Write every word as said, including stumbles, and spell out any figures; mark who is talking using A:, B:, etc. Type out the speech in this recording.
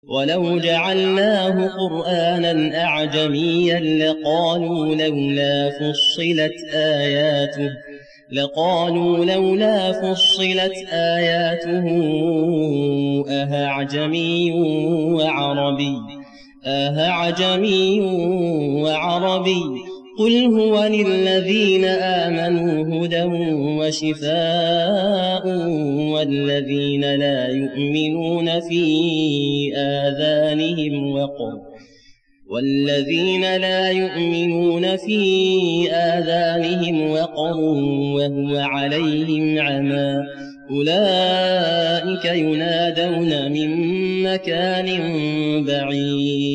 A: ولو جعلناه قرآنا أعجميا لقالوا لولا فصلت آياته لقالوا لولا فصلت آياته أهعجمي وعربي أهعجمي وعربي قل هو للذين آمنوا هدى وشفاء والذين لا يؤمنون في آذانهم وقر والذين لا يؤمنون في آذانهم وقر وهو عليهم عمى أولئك ينادون من مكان بعيد